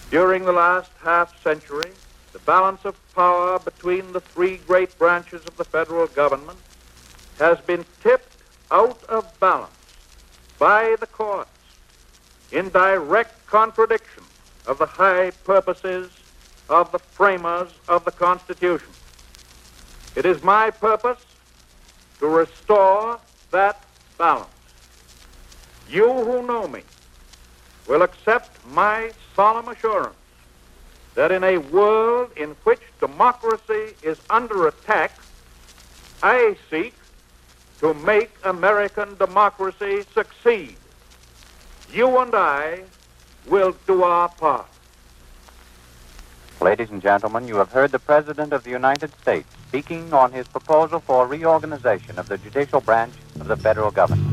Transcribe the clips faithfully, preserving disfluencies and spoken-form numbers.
During the last half century, the balance of power between the three great branches of the federal government has been tipped out of balance by the courts in direct contradiction of the high purposes of the framers of the Constitution. It is my purpose to restore that balance. You who know me will accept my solemn assurance that in a world in which democracy is under attack, I seek to make American democracy succeed. You and I will do our part. Ladies and gentlemen, you have heard the President of the United States speaking on his proposal for reorganization of the judicial branch of the federal government.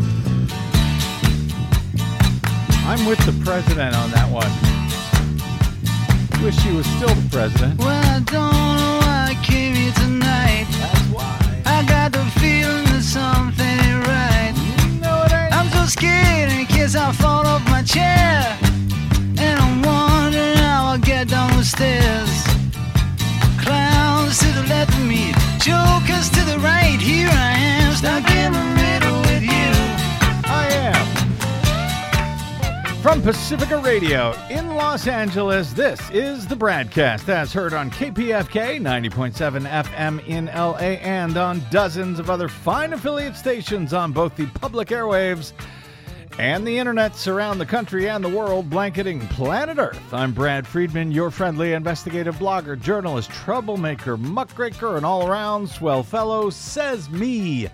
I'm with the president on that one. Wish he was still the president. Well, I don't know why I came here tonight. That's why. I got the feeling that something ain't right. No, it ain't. I'm so scared in case I fall off my chair. And I'm wondering how I'll get down the stairs. Clowns to the left of me, jokers to the right. Here I am, stuck in the middle with you. I am. From Pacifica Radio in Los Angeles, this is the Bradcast, as heard on K P F K ninety point seven F M in L A and on dozens of other fine affiliate stations on both the public airwaves and the internets around the country and the world, blanketing planet Earth. I'm Brad Friedman, your friendly investigative blogger, journalist, troublemaker, muckraker, and all-around swell fellow, says me.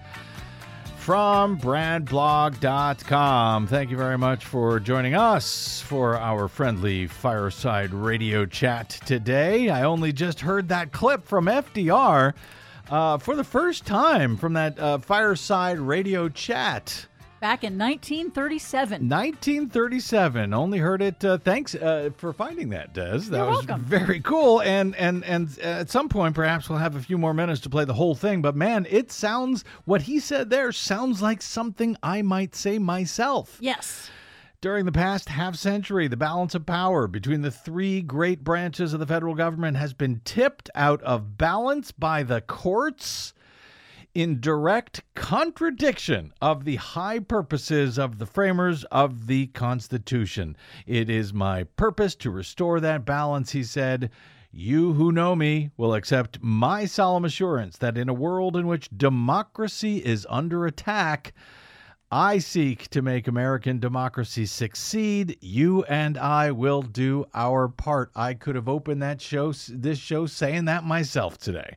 From brad blog dot com. Thank you very much for joining us for our friendly fireside radio chat today. I only just heard that clip from F D R uh, for the first time from that uh, fireside radio chat. Back in nineteen thirty-seven. nineteen thirty-seven. Only heard it. Uh, thanks uh, for finding that, Des. That You're was welcome. very cool. And and and at some point, perhaps we'll have a few more minutes to play the whole thing. But man, it sounds, what he said there sounds like something I might say myself. Yes. During the past half century, the balance of power between the three great branches of the federal government has been tipped out of balance by the courts, in direct contradiction of the high purposes of the framers of the Constitution. It is my purpose to restore that balance, he said. You who know me will accept my solemn assurance that in a world in which democracy is under attack, I seek to make American democracy succeed. You and I will do our part. I could have opened that show, this show saying that myself today.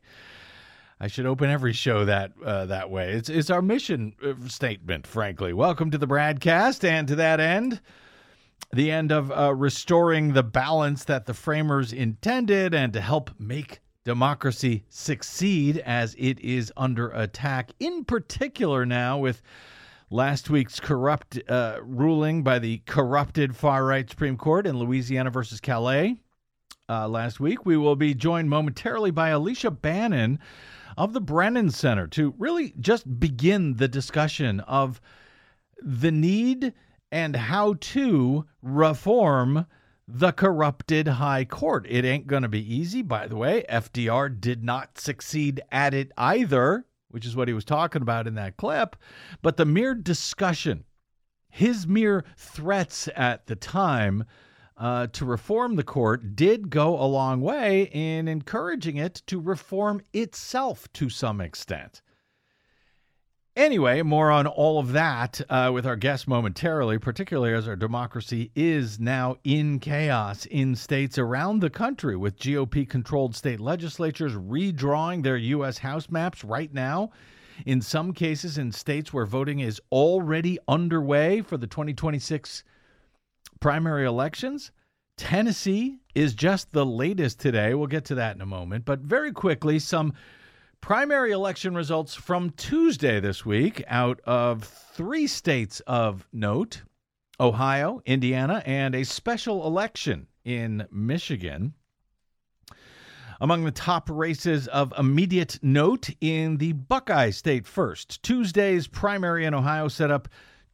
I should open every show that uh, that way. It's it's our mission statement, frankly. Welcome to the Bradcast, and to that end, the end of uh, restoring the balance that the framers intended, and to help make democracy succeed as it is under attack, in particular now with last week's corrupt uh, ruling by the corrupted far-right Supreme Court in Louisiana versus Calais uh, last week. We will be joined momentarily by Alicia Bannon of the Brennan Center to really just begin the discussion of the need and how to reform the corrupted high court. It ain't going to be easy, by the way. F D R did not succeed at it either, which is what he was talking about in that clip. But the mere discussion, his mere threats at the time Uh, to reform the court did go a long way in encouraging it to reform itself to some extent. Anyway, more on all of that uh, with our guest momentarily, particularly as our democracy is now in chaos in states around the country, with G O P-controlled state legislatures redrawing their U S House maps right now, in some cases in states where voting is already underway for the twenty twenty-six primary elections. Tennessee is just the latest today. We'll get to that in a moment. But very quickly, some primary election results from Tuesday this week out of three states of note: Ohio, Indiana, and a special election in Michigan. Among the top races of immediate note in the Buckeye State First, Tuesday's primary in Ohio set up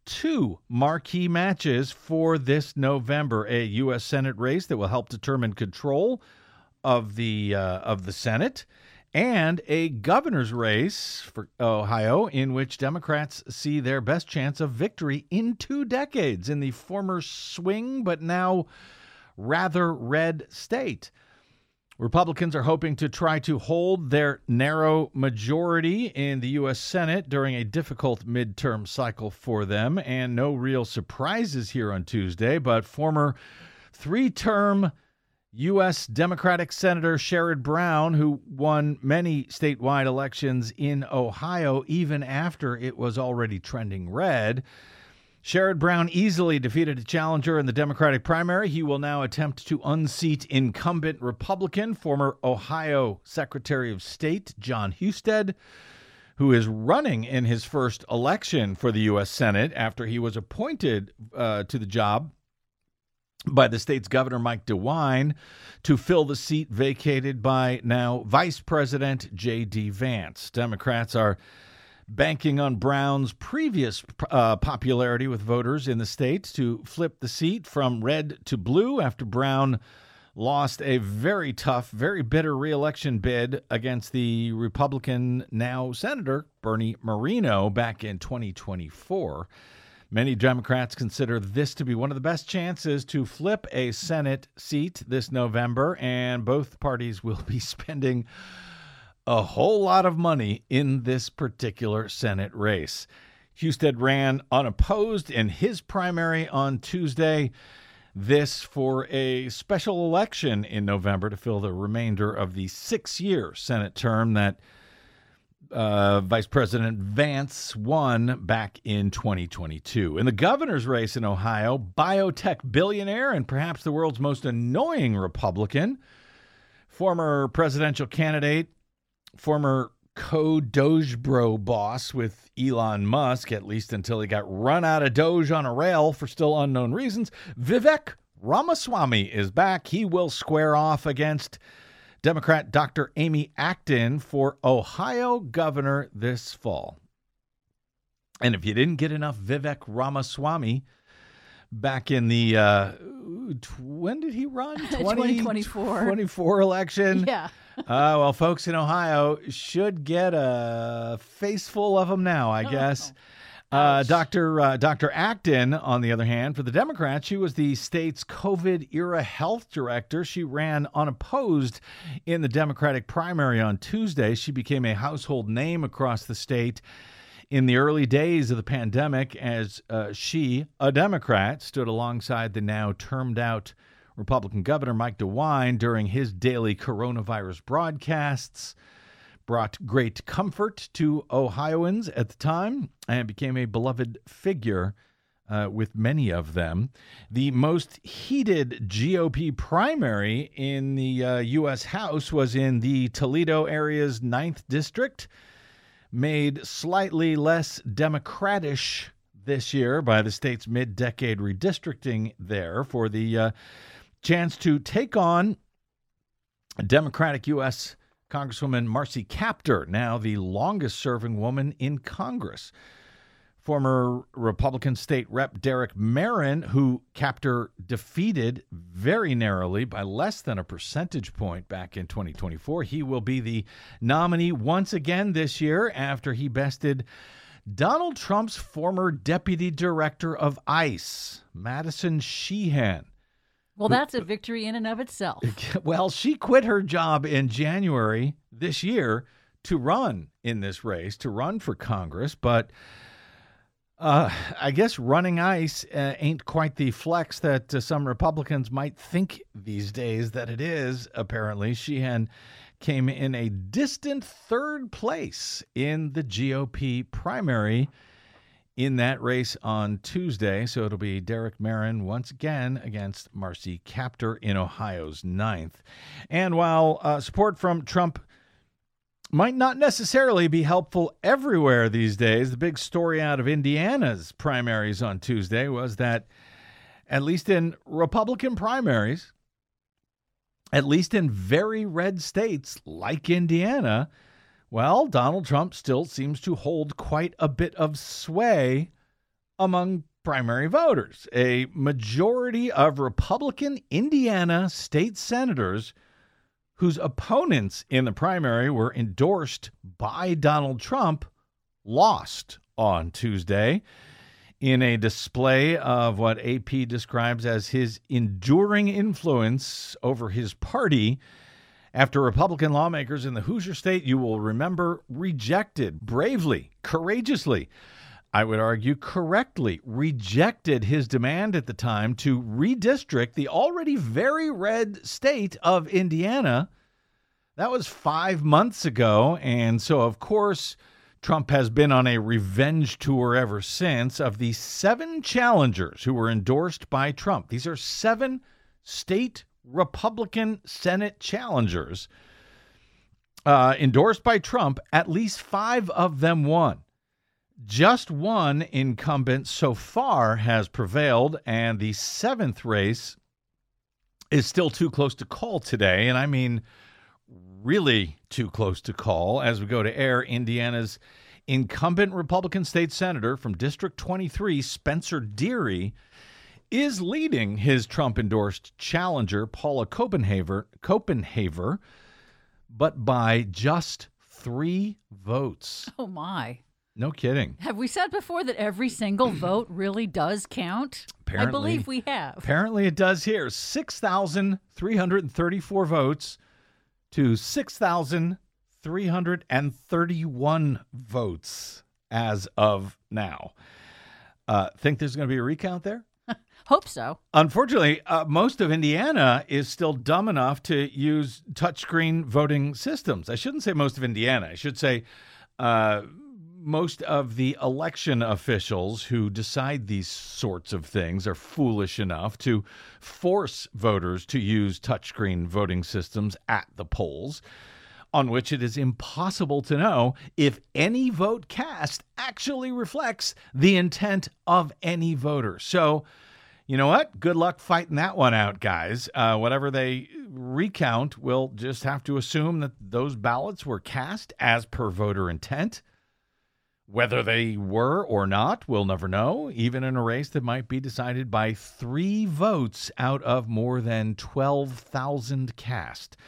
two marquee matches for this November, a U S Senate race that will help determine control of the uh, of the Senate, and a governor's race for Ohio in which Democrats see their best chance of victory in two decades in the former swing but now rather red state. Republicans are hoping to try to hold their narrow majority in the U S Senate during a difficult midterm cycle for them, and no real surprises here on Tuesday, but former three-term U S Democratic Senator Sherrod Brown, who won many statewide elections in Ohio even after it was already trending red, Sherrod Brown easily defeated a challenger in the Democratic primary. He will now attempt to unseat incumbent Republican, former Ohio Secretary of State Jon Husted, who is running in his first election for the U S Senate after he was appointed uh, to the job by the state's Governor Mike DeWine to fill the seat vacated by now Vice President J D. Vance. Democrats are banking on Brown's previous uh, popularity with voters in the state to flip the seat from red to blue after Brown lost a very tough, very bitter re-election bid against the Republican now Senator Bernie Moreno back in twenty twenty-four. Many Democrats consider this to be one of the best chances to flip a Senate seat this November, and both parties will be spending a whole lot of money in this particular Senate race. Husted ran unopposed in his primary on Tuesday. This for a special election in November to fill the remainder of the six-year Senate term that uh, Vice President Vance won back in twenty twenty-two. In the governor's race in Ohio, biotech billionaire and perhaps the world's most annoying Republican, former presidential candidate, former co-Dogebro boss with Elon Musk, at least until he got run out of Doge on a rail for still unknown reasons, Vivek Ramaswamy is back. He will square off against Democrat Doctor Amy Acton for Ohio governor this fall. And if you didn't get enough Vivek Ramaswamy back in the, uh, when did he run? twenty twenty-four twenty-four election. Yeah. uh, well, folks in Ohio should get a face full of them now, I guess. Uh, Doctor Uh, Doctor Acton, on the other hand, for the Democrats, she was the state's COVID-era health director. She ran unopposed in the Democratic primary on Tuesday. She became a household name across the state in the early days of the pandemic as uh, she, a Democrat, stood alongside the now termed-out Republican Governor Mike DeWine during his daily coronavirus broadcasts, brought great comfort to Ohioans at the time, and became a beloved figure uh, with many of them. The most heated G O P primary in the uh, U S House was in the Toledo area's ninth District, made slightly less Democratish this year by the state's mid-decade redistricting there for the uh, chance to take on Democratic U S Congresswoman Marcy Kaptur, now the longest-serving woman in Congress. Former Republican State Rep Derek Marin, who Kaptur defeated very narrowly by less than a percentage point back in twenty twenty-four. He will be the nominee once again this year after he bested Donald Trump's former deputy director of ICE, Madison Sheehan. Well, that's a victory in and of itself. Well, she quit her job in January this year to run in this race, to run for Congress. But uh, I guess running ICE uh, ain't quite the flex that uh, some Republicans might think these days that it is, apparently. Sheehan came in a distant third place in the G O P primary in that race on Tuesday. So it'll be Derek Marin once again against Marcy Kaptur in Ohio's ninth. And while uh, support from Trump might not necessarily be helpful everywhere these days, the big story out of Indiana's primaries on Tuesday was that, at least in Republican primaries, at least in very red states like Indiana, well, Donald Trump still seems to hold quite a bit of sway among primary voters. A majority of Republican Indiana state senators whose opponents in the primary were endorsed by Donald Trump lost on Tuesday in a display of what A P describes as his enduring influence over his party after Republican lawmakers in the Hoosier State, you will remember, rejected bravely, courageously, I would argue correctly, rejected his demand at the time to redistrict the already very red state of Indiana. That was five months ago, and so, of course, Trump has been on a revenge tour ever since. Of the seven challengers who were endorsed by Trump, these are seven state Republican Senate challengers uh, endorsed by Trump. At least five of them won. Just one incumbent so far has prevailed, and the seventh race is still too close to call today. And I mean really too close to call. As we go to air, Indiana's incumbent Republican state senator from District twenty-three, Spencer Deery, is leading his Trump-endorsed challenger, Paula Copenhaver, Copenhaver, but by just three votes. Oh, my. No kidding. Have we said before that every single vote really does count? Apparently, I believe we have. Apparently it does here. six thousand three hundred thirty-four votes to six thousand three hundred thirty-one votes as of now. Uh, think there's going to be a recount there? Hope so. Unfortunately, uh, most of Indiana is still dumb enough to use touchscreen voting systems. I shouldn't say most of Indiana. I should say uh, most of the election officials who decide these sorts of things are foolish enough to force voters to use touchscreen voting systems at the polls, on which it is impossible to know if any vote cast actually reflects the intent of any voter. So, you know what? Good luck fighting that one out, guys. Uh, whatever they recount, we'll just have to assume that those ballots were cast as per voter intent. Whether they were or not, we'll never know, even in a race that might be decided by three votes out of more than twelve thousand cast.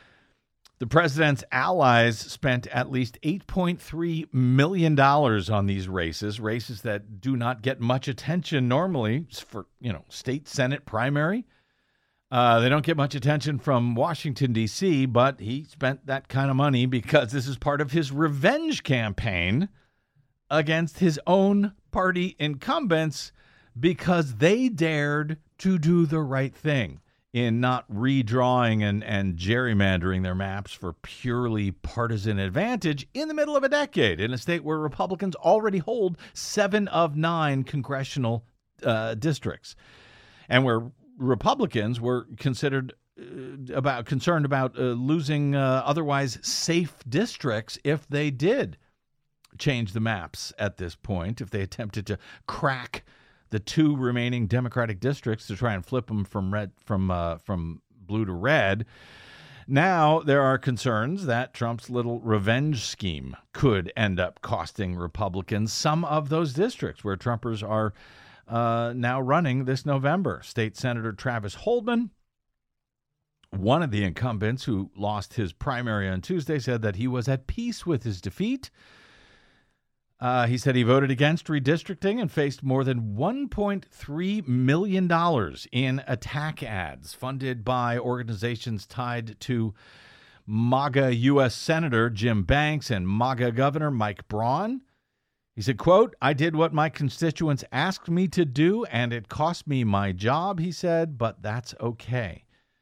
The president's allies spent at least eight point three million dollars on these races, races that do not get much attention normally for, you know, state Senate primary. Uh, they don't get much attention from Washington, D C, but he spent that kind of money because this is part of his revenge campaign against his own party incumbents because they dared to do the right thing in not redrawing and, and gerrymandering their maps for purely partisan advantage in the middle of a decade in a state where Republicans already hold seven of nine congressional uh, districts, and where Republicans were considered uh, about concerned about uh, losing uh, otherwise safe districts if they did change the maps at this point, if they attempted to crack the two remaining Democratic districts to try and flip them from red from uh, from blue to red. Now there are concerns that Trump's little revenge scheme could end up costing Republicans some of those districts where Trumpers are uh, now running this November. State Senator Travis Holdman, one of the incumbents who lost his primary on Tuesday, said that he was at peace with his defeat. Uh, he said he voted against redistricting and faced more than one point three million dollars in attack ads funded by organizations tied to MAGA U S Senator Jim Banks and MAGA Governor Mike Braun. He said, quote, "I did what my constituents asked me to do, and it cost me my job," he said, "but that's okay."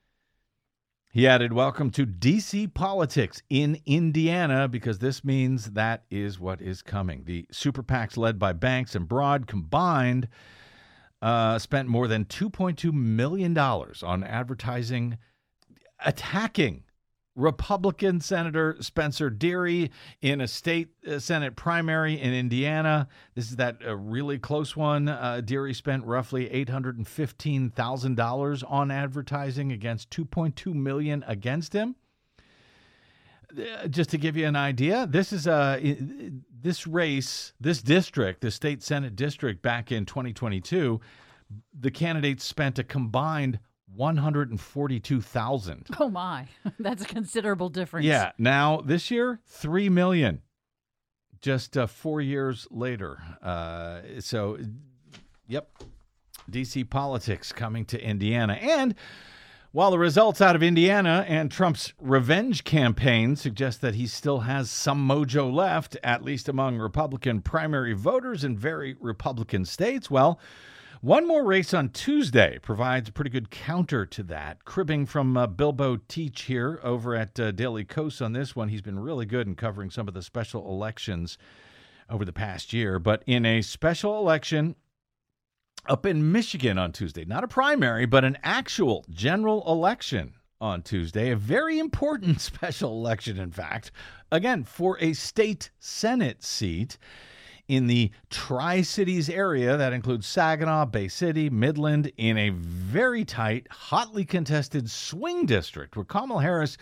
He added, "Welcome to D C politics in Indiana, because this means that is what is coming." The super PACs led by Banks and Broad combined uh, spent more than two point two million dollars on advertising attacking Republican Senator Spencer Deery in a state uh, Senate primary in Indiana. This is that uh, really close one. Uh, Deery spent roughly eight hundred fifteen thousand dollars on advertising against two point two million dollars against him. Uh, Just to give you an idea, this is a this race, this district, the state Senate district back in twenty twenty-two, the candidates spent a combined one hundred forty-two thousand dollars. Oh, my. That's a considerable difference. Yeah. Now, this year, three million dollars. Just uh, four years later. Uh, so, yep, D C politics coming to Indiana. And while the results out of Indiana and Trump's revenge campaign suggest that he still has some mojo left, at least among Republican primary voters in very Republican states, well, one more race on Tuesday provides a pretty good counter to that. Cribbing from uh, Bilbo Teach here over at uh, Daily Kos on this one. He's been really good in covering some of the special elections over the past year. But in a special election up in Michigan on Tuesday, not a primary, but an actual general election on Tuesday, a very important special election, in fact, again, for a state Senate seat in the Tri-Cities area. That includes Saginaw, Bay City, Midland, in a very tight, hotly contested swing district where Kamala Harris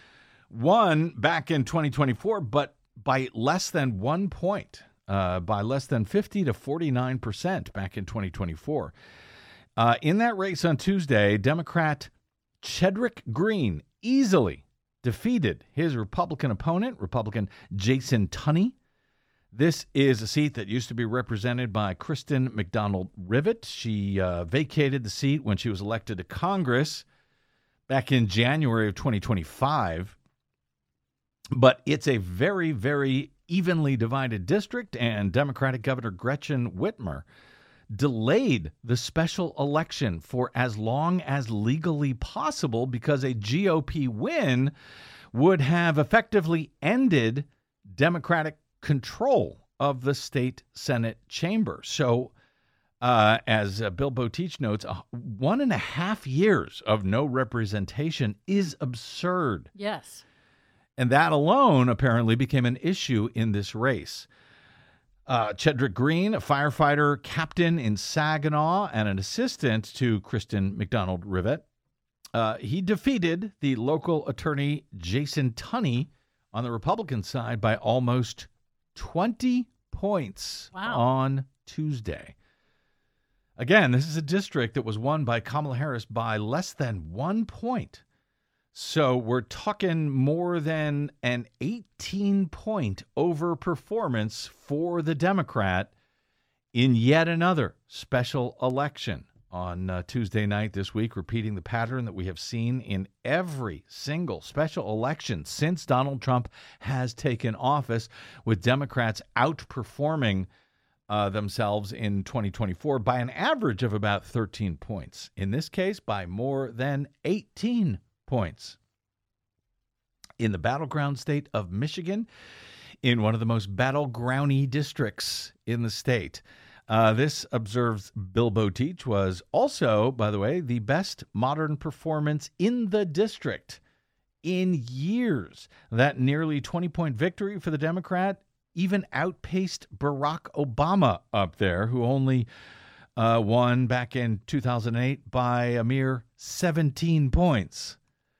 won back in twenty twenty-four, but by less than one point, uh, by less than fifty to forty-nine percent back in twenty twenty-four. Uh, in that race on Tuesday, Democrat Chedrick Green easily defeated his Republican opponent, Republican Jason Tunney. This is a seat that used to be represented by Kristen McDonald-Rivet. She uh, vacated the seat when she was elected to Congress back in January of twenty twenty-five. But it's a very, very evenly divided district, and Democratic Governor Gretchen Whitmer delayed the special election for as long as legally possible because a G O P win would have effectively ended Democratic control of the state Senate chamber. So, uh, as uh, Bilbo Teach notes, uh, one and a half years of no representation is absurd. Yes. And that alone apparently became an issue in this race. Uh, Chedrick Green, a firefighter captain in Saginaw and an assistant to Kristen McDonald-Rivet, uh, he defeated the local attorney Jason Tunney on the Republican side by almost twenty points Wow. on Tuesday. Again, this is a district that was won by Kamala Harris by less than one point. So we're talking more than an eighteen-point overperformance for the Democrat in yet another special election on uh, Tuesday night this week, repeating the pattern that we have seen in every single special election since Donald Trump has taken office, with Democrats outperforming uh, themselves in twenty twenty-four by an average of about thirteen points. In this case, by more than eighteen points. In the battleground state of Michigan, in one of the most battlegroundy districts in the state. Uh, this, observes Bilbo Teach, was also, by the way, the best modern performance in the district in years. That nearly twenty-point victory for the Democrat even outpaced Barack Obama up there, who only uh, won back in two thousand eight by a mere seventeen points.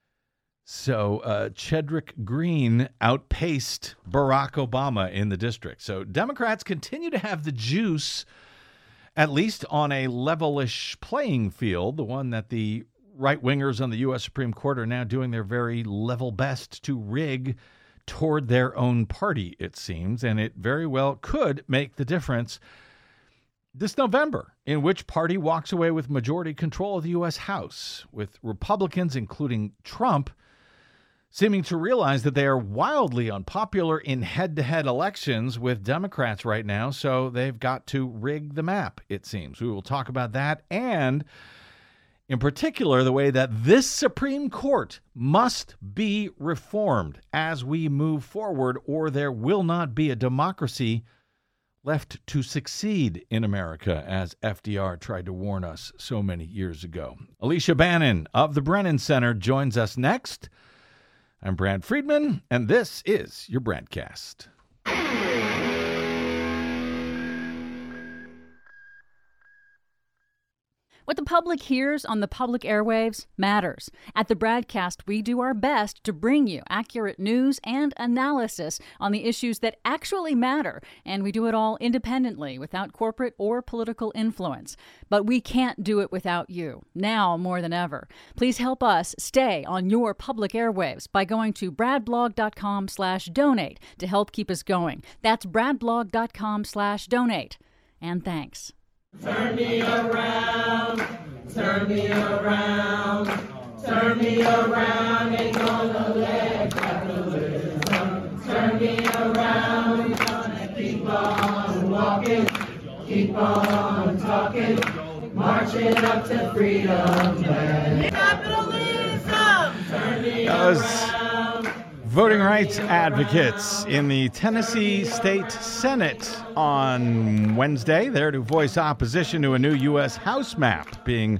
So uh, Chedrick Green outpaced Barack Obama in the district. So Democrats continue to have the juice, at least on a levelish playing field, the one that the right-wingers on the U S Supreme Court are now doing their very level best to rig toward their own party, it seems. And it very well could make the difference this November in which party walks away with majority control of the U S House, with Republicans, including Trump, seeming to realize that they are wildly unpopular in head-to-head elections with Democrats right now, so they've got to rig the map, it seems. We will talk about that, and in particular, the way that this Supreme Court must be reformed as we move forward, or there will not be a democracy left to succeed in America, as F D R tried to warn us so many years ago. Alicia Bannon of the Brennan Center joins us next. I'm Brad Friedman, and this is your Bradcast. What the public hears on the public airwaves matters. At the Bradcast, we do our best to bring you accurate news and analysis on the issues that actually matter, and we do it all independently, without corporate or political influence. But we can't do it without you, now more than ever. Please help us stay on your public airwaves by going to bradblog.com slash donate to help keep us going. That's bradblog.com slash donate. And thanks. Turn me around, turn me around, turn me around, ain't gonna let capitalism turn me around, gonna keep on walking, keep on talking, marching up to freedom land. Capitalism, turn me around. Voting rights advocates in the Tennessee State Senate on Wednesday, there to voice opposition to a new U S House map being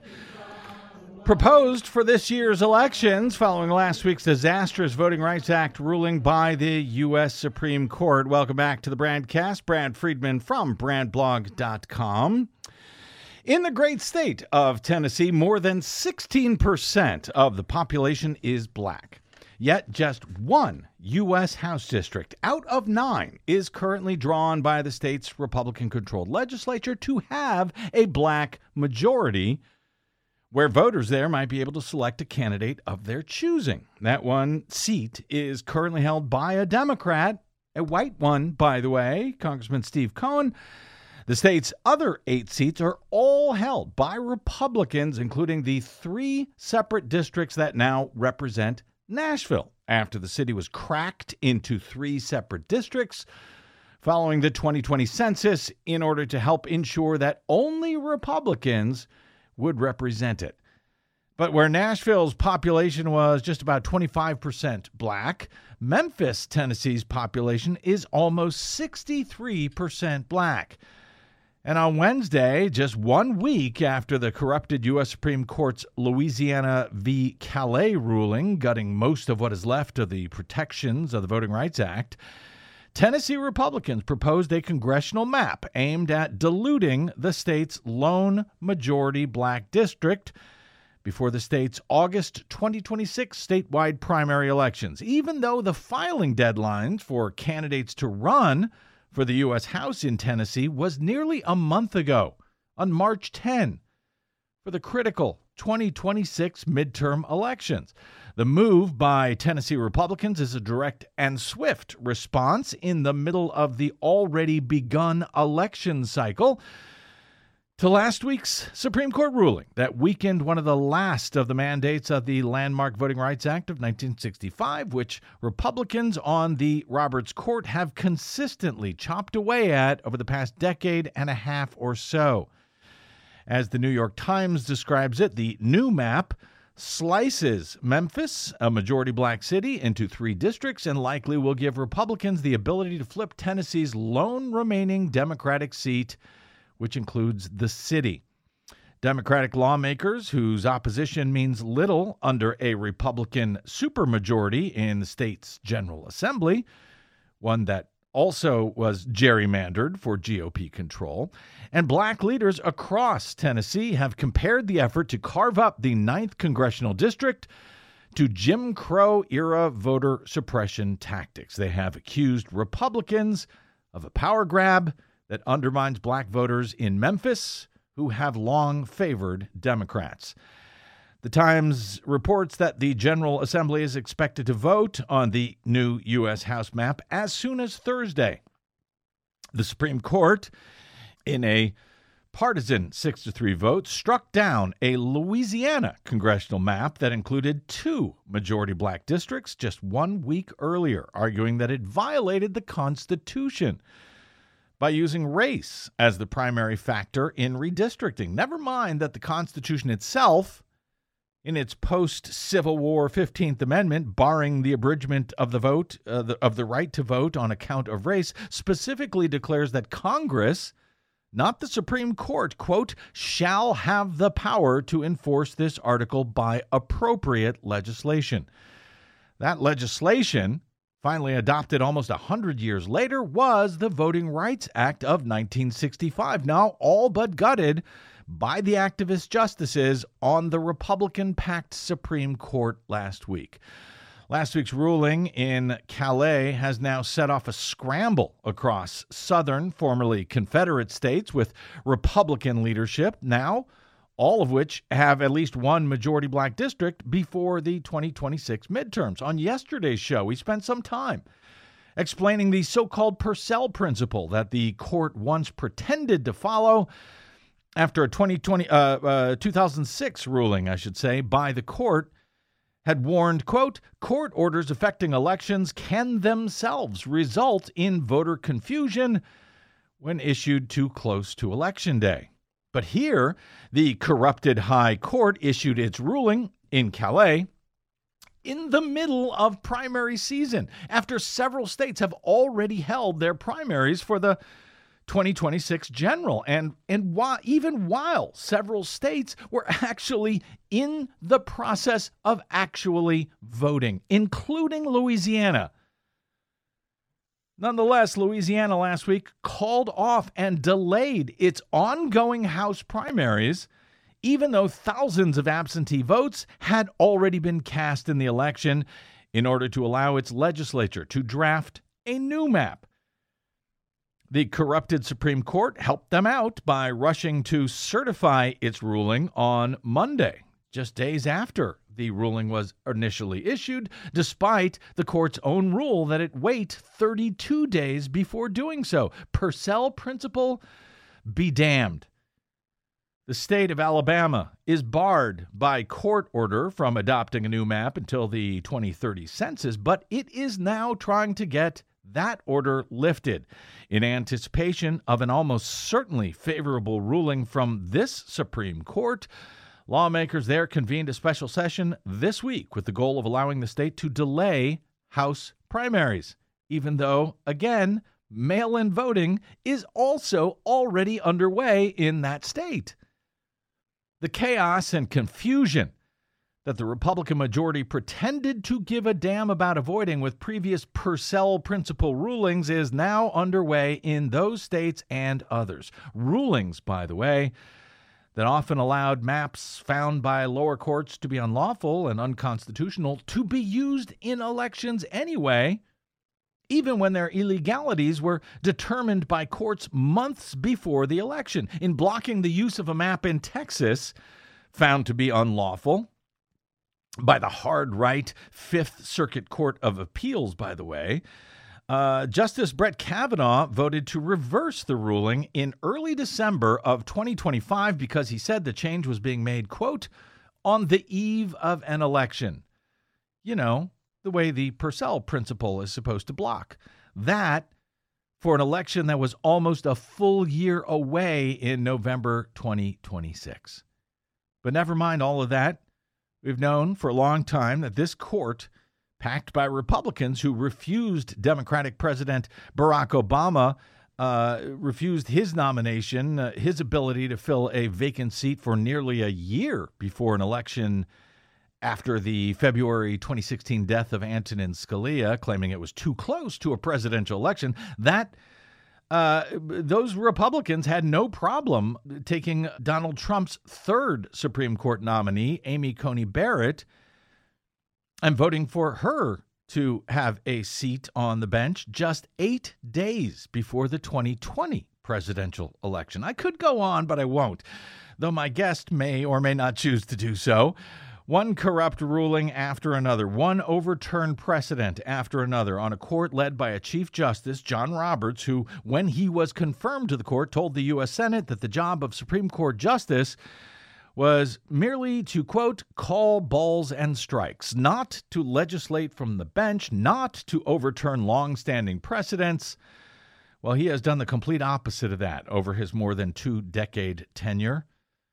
proposed for this year's elections following last week's disastrous Voting Rights Act ruling by the U S Supreme Court. Welcome back to the Bradcast. Brad Friedman from brad blog dot com. In the great state of Tennessee, more than sixteen percent of the population is black. Yet just one U S House district out of nine is currently drawn by the state's Republican-controlled legislature to have a black majority, where voters there might be able to select a candidate of their choosing. That one seat is currently held by a Democrat, a white one, by the way, Congressman Steve Cohen. The state's other eight seats are all held by Republicans, including the three separate districts that now represent Nashville, after the city was cracked into three separate districts following the twenty twenty census in order to help ensure that only Republicans would represent it. But where Nashville's population was just about twenty-five percent black, Memphis, Tennessee's population is almost sixty-three percent black. And on Wednesday, just one week after the corrupted U S Supreme Court's Louisiana v. Calais ruling, gutting most of what is left of the protections of the Voting Rights Act, Tennessee Republicans proposed a congressional map aimed at diluting the state's lone majority black district before the state's August twenty twenty-six statewide primary elections. Even though the filing deadlines for candidates to run for the U S House in Tennessee was nearly a month ago, on March tenth, for the critical twenty twenty-six midterm elections. The move by Tennessee Republicans is a direct and swift response in the middle of the already begun election cycle to last week's Supreme Court ruling that weakened one of the last of the mandates of the landmark Voting Rights Act of nineteen sixty-five, which Republicans on the Roberts Court have consistently chopped away at over the past decade and a half or so. As the New York Times describes it, the new map slices Memphis, a majority black city, into three districts and likely will give Republicans the ability to flip Tennessee's lone remaining Democratic seat, which includes the city. Democratic lawmakers, whose opposition means little under a Republican supermajority in the state's General Assembly, one that also was gerrymandered for G O P control, and black leaders across Tennessee have compared the effort to carve up the ninth Congressional District to Jim Crow-era voter suppression tactics. They have accused Republicans of a power grab that undermines black voters in Memphis who have long favored Democrats. The Times reports that the General Assembly is expected to vote on the new U S House map as soon as Thursday. The Supreme Court, in a partisan six to three vote, struck down a Louisiana congressional map that included two majority black districts just one week earlier, arguing that it violated the Constitution by using race as the primary factor in redistricting. Never mind that the Constitution itself, in its post-Civil War fifteenth Amendment, barring the abridgment of the vote, uh, the, of the right to vote on account of race, specifically declares that Congress, not the Supreme Court, quote, shall have the power to enforce this article by appropriate legislation. That legislation, finally adopted almost one hundred years later, was the Voting Rights Act of nineteen sixty-five, now all but gutted by the activist justices on the Republican-packed Supreme Court last week. Last week's ruling in Calais has now set off a scramble across southern, formerly Confederate states with Republican leadership, now all of which have at least one majority black district before the twenty twenty-six midterms. On yesterday's show, we spent some time explaining the so-called Purcell principle that the court once pretended to follow after a twenty twenty, uh, uh, two thousand six ruling, I should say, by the court had warned, quote, court orders affecting elections can themselves result in voter confusion when issued too close to Election Day. But here, the corrupted High Court issued its ruling in Calais in the middle of primary season, after several states have already held their primaries for the twenty twenty-six general, and and while, even while several states were actually in the process of actually voting, including Louisiana. Nonetheless, Louisiana last week called off and delayed its ongoing House primaries, even though thousands of absentee votes had already been cast in the election, in order to allow its legislature to draft a new map. The corrupted Supreme Court helped them out by rushing to certify its ruling on Monday, just days after the ruling was initially issued, despite the court's own rule that it wait thirty-two days before doing so. Purcell principle be damned. The state of Alabama is barred by court order from adopting a new map until the twenty thirty census, but it is now trying to get that order lifted in anticipation of an almost certainly favorable ruling from this Supreme Court. Lawmakers there convened a special session this week with the goal of allowing the state to delay House primaries, even though, again, mail-in voting is also already underway in that state. The chaos and confusion that the Republican majority pretended to give a damn about avoiding with previous Purcell principle rulings is now underway in those states and others. Rulings, by the way, that often allowed maps found by lower courts to be unlawful and unconstitutional to be used in elections anyway, even when their illegalities were determined by courts months before the election. In blocking the use of a map in Texas, found to be unlawful by the hard-right Fifth Circuit Court of Appeals, by the way, uh, Justice Brett Kavanaugh voted to reverse the ruling in early December of twenty twenty-five because he said the change was being made, quote, on the eve of an election. You know, the way the Purcell principle is supposed to block. That for an election that was almost a full year away in November twenty twenty-six. But never mind all of that. We've known for a long time that this court, packed by Republicans who refused Democratic President Barack Obama, uh, refused his nomination, uh, his ability to fill a vacant seat for nearly a year before an election after the February twenty sixteen death of Antonin Scalia, claiming it was too close to a presidential election. That Uh, those Republicans had no problem taking Donald Trump's third Supreme Court nominee, Amy Coney Barrett, and voting for her to have a seat on the bench just eight days before the twenty twenty presidential election. I could go on, but I won't, though my guest may or may not choose to do so. One corrupt ruling after another, one overturned precedent after another on a court led by a Chief Justice, John Roberts, who, when he was confirmed to the court, told the U S Senate that the job of Supreme Court Justice was merely to, quote, call balls and strikes, not to legislate from the bench, not to overturn long-standing precedents. Well, he has done the complete opposite of that over his more than two-decade tenure.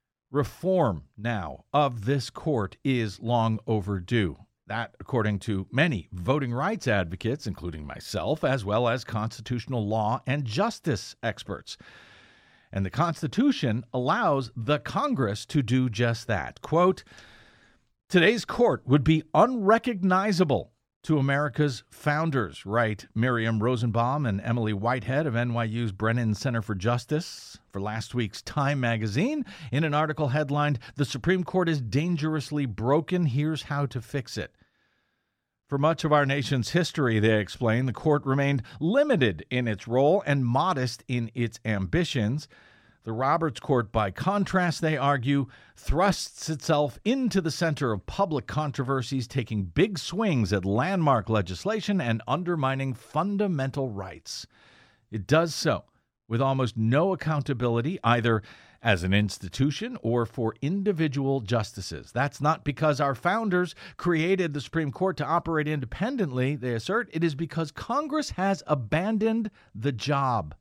Reform now of this court is long overdue. That, according to many voting rights advocates, including myself, as well as constitutional law and justice experts. And the Constitution allows the Congress to do just that. Quote, today's court would be unrecognizable to America's founders, write Miriam Rosenbaum and Emily Whitehead of N Y U's Brennan Center for Justice for last week's Time magazine in an article headlined, "The Supreme Court is dangerously broken. Here's how to fix it." For much of our nation's history, they explain, the court remained limited in its role and modest in its ambitions. The Roberts Court, by contrast, they argue, thrusts itself into the center of public controversies, taking big swings at landmark legislation and undermining fundamental rights. It does so with almost no accountability, either as an institution or for individual justices. That's not because our founders created the Supreme Court to operate independently, they assert. It is because Congress has abandoned the job.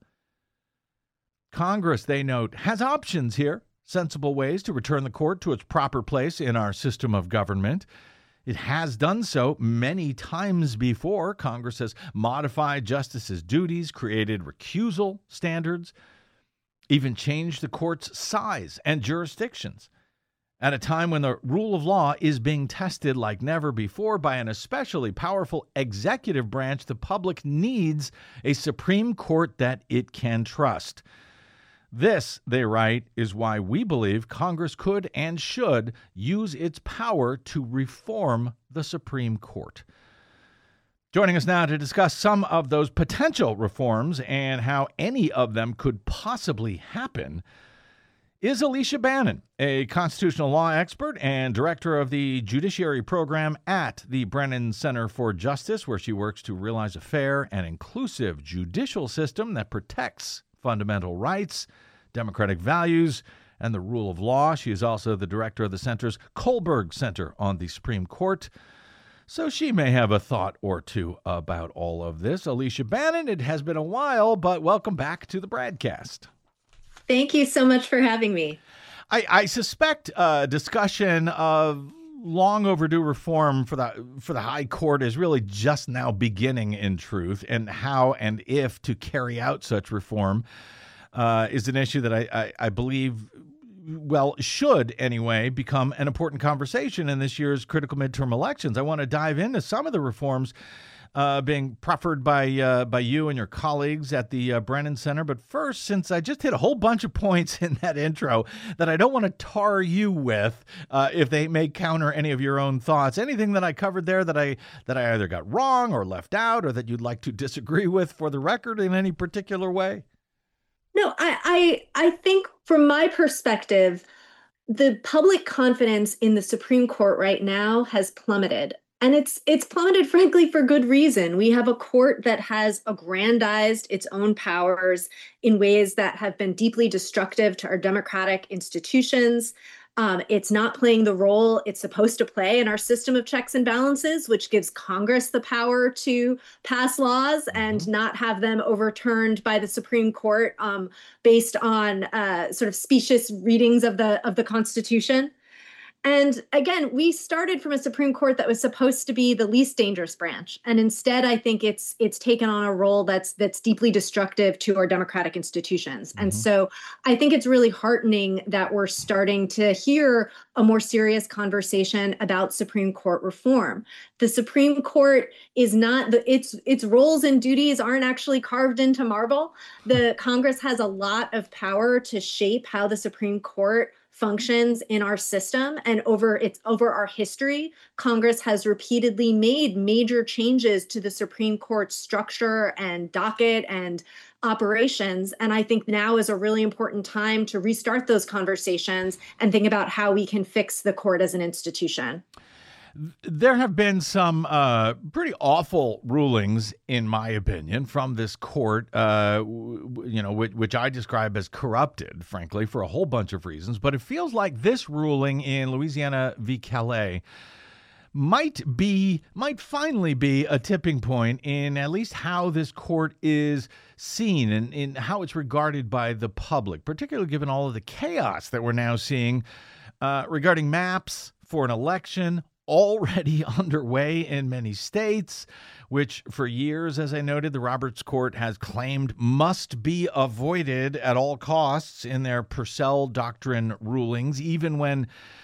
Congress, they note, has options here, sensible ways to return the court to its proper place in our system of government. It has done so many times before. Congress has modified justices' duties, created recusal standards, even changed the court's size and jurisdictions. At a time when the rule of law is being tested like never before by an especially powerful executive branch, the public needs a Supreme Court that it can trust. This, they write, is why we believe Congress could and should use its power to reform the Supreme Court. Joining us now to discuss some of those potential reforms and how any of them could possibly happen is Alicia Bannon, a constitutional law expert and director of the Judiciary Program at the Brennan Center for Justice, where she works to realize a fair and inclusive judicial system that protects fundamental rights, democratic values, and the rule of law. She is also the director of the center's Kohlberg Center on the Supreme Court, so she may have a thought or two about all of this. Alicia Bannon, it has been a while, but welcome back to the Bradcast. Thank you so much for having me. I, I suspect a discussion of long overdue reform for the for the High Court is really just now beginning, in truth, and how and if to carry out such reform uh, is an issue that I, I, I believe, well, should anyway, become an important conversation in this year's critical midterm elections. I want to dive into some of the reforms uh, being proffered by uh, by you and your colleagues at the uh, Brennan Center. But first, since I just hit a whole bunch of points in that intro that I don't want to tar you with, uh, if they may counter any of your own thoughts, anything that I covered there that I that I either got wrong or left out, or that you'd like to disagree with for the record in any particular way? No, I, I, I think from my perspective, the public confidence in the Supreme Court right now has plummeted. And it's it's plummeted, frankly, for good reason. We have a court that has aggrandized its own powers in ways that have been deeply destructive to our democratic institutions. Um, it's not playing the role it's supposed to play in our system of checks and balances, which gives Congress the power to pass laws and not have them overturned by the Supreme Court um, based on uh, sort of specious readings of the of the Constitution. And again, we started from a Supreme Court that was supposed to be the least dangerous branch, and instead, I think it's it's taken on a role that's that's deeply destructive to our democratic institutions. Mm-hmm. And so, I think it's really heartening that we're starting to hear a more serious conversation about Supreme Court reform. The Supreme Court is not the its its roles and duties aren't actually carved into marble. The Congress has a lot of power to shape how the Supreme Court functions in our system, and over its over our history, Congress has repeatedly made major changes to the Supreme Court structure and docket and operations. And I think now is a really important time to restart those conversations and think about how we can fix the court as an institution. There have been some uh, pretty awful rulings, in my opinion, from this court, uh, w- you know, which, which I describe as corrupted, frankly, for a whole bunch of reasons. But it feels like this ruling in Louisiana v. Calais might be, might finally be a tipping point in at least how this court is seen and in how it's regarded by the public, particularly given all of the chaos that we're now seeing uh, regarding maps for an election already underway in many states, which for years, as I noted, the Roberts Court has claimed must be avoided at all costs in their Purcell Doctrine rulings, even when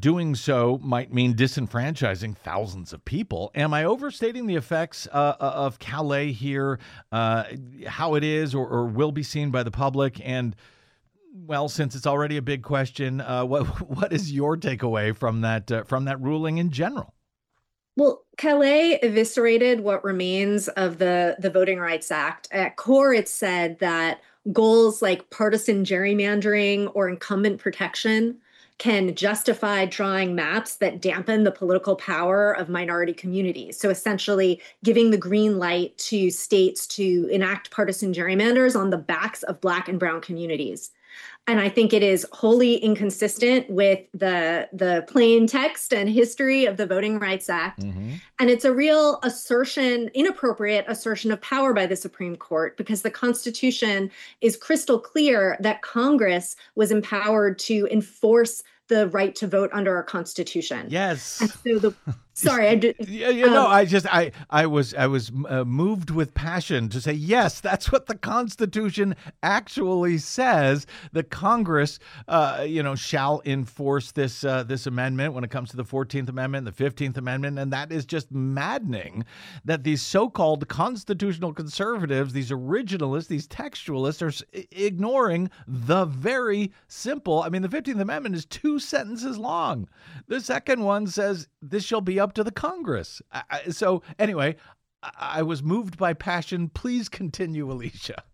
doing so might mean disenfranchising thousands of people. Am I overstating the effects uh, of Calais here, uh, how it is or, or will be seen by the public? And, well, since it's already a big question, uh, what what is your takeaway from that uh, from that ruling in general? Well, Calais eviscerated what remains of the, the Voting Rights Act. At core, it said that goals like partisan gerrymandering or incumbent protection can justify drawing maps that dampen the political power of minority communities. So essentially giving the green light to states to enact partisan gerrymanders on the backs of Black and Brown communities. And I think it is wholly inconsistent with the, the plain text and history of the Voting Rights Act. Mm-hmm. And it's a real assertion, inappropriate assertion of power by the Supreme Court, because the Constitution is crystal clear that Congress was empowered to enforce the right to vote under our Constitution. Yes. And so the sorry, I did. Yeah, you know, um, I just I I was I was uh, moved with passion to say yes, that's what the Constitution actually says. The Congress, uh, you know, shall enforce this uh, this amendment when it comes to the fourteenth Amendment, the fifteenth Amendment, and that is just maddening. That these so-called constitutional conservatives, these originalists, these textualists, are s- ignoring the very simple. I mean, the fifteenth Amendment is two sentences long. The second one says this shall be up to the Congress. I, so anyway, I, I was moved by passion. Please continue, Alicia.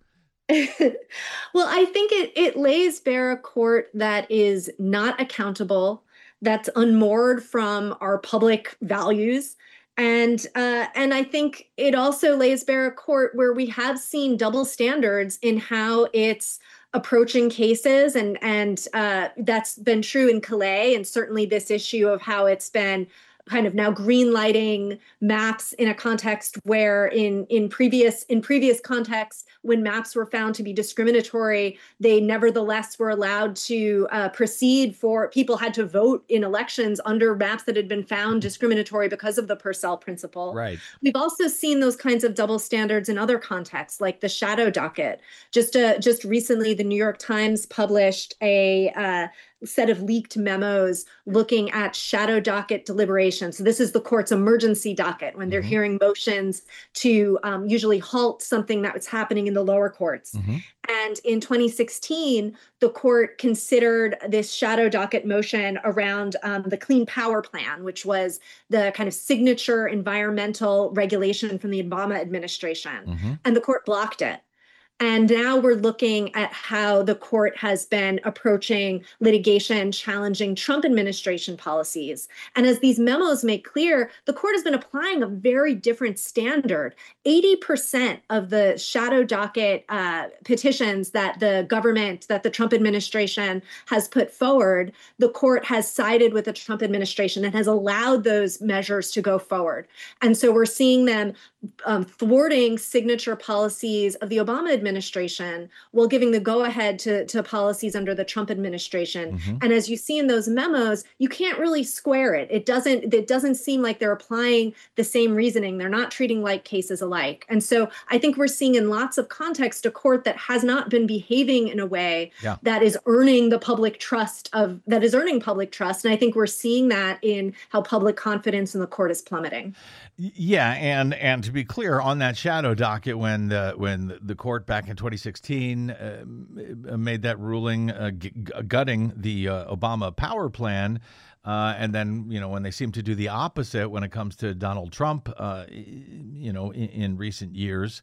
Well, I think it, it lays bare a court that is not accountable, that's unmoored from our public values. And uh, and I think it also lays bare a court where we have seen double standards in how it's approaching cases, and and uh, that's been true in Calais, and certainly this issue of how it's been kind of now green lighting maps in a context where in in previous in previous contexts, when maps were found to be discriminatory, they nevertheless were allowed to uh, proceed for people had to vote in elections under maps that had been found discriminatory because of the Purcell principle. Right. We've also seen those kinds of double standards in other contexts, like the shadow docket. Just uh, just recently, the New York Times published a uh, set of leaked memos looking at shadow docket deliberations. So this is the court's emergency docket when they're mm-hmm. hearing motions to um, usually halt something that was happening in the lower courts. Mm-hmm. And in twenty sixteen, the court considered this shadow docket motion around um, the Clean Power Plan, which was the kind of signature environmental regulation from the Obama administration. Mm-hmm. And the court blocked it. And now we're looking at how the court has been approaching litigation challenging Trump administration policies. And as these memos make clear, the court has been applying a very different standard. eighty percent of the shadow docket uh, petitions that the government, that the Trump administration has put forward, the court has sided with the Trump administration and has allowed those measures to go forward. And so we're seeing them um, thwarting signature policies of the Obama administration while giving the go-ahead to, to policies under the Trump administration. Mm-hmm. And as you see in those memos, you can't really square it. It doesn't, it doesn't seem like they're applying the same reasoning. They're not treating like cases alike. And so I think we're seeing in lots of context a court that has not been behaving in a way yeah. that is earning the public trust of, that is earning public trust. And I think we're seeing that in how public confidence in the court is plummeting. Yeah, and and to be clear, on that shadow docket, when the when the court back in twenty sixteen uh, made that ruling uh, g- gutting the uh, Obama power plan, uh, and then you know when they seem to do the opposite when it comes to Donald Trump, uh, you know in, in recent years.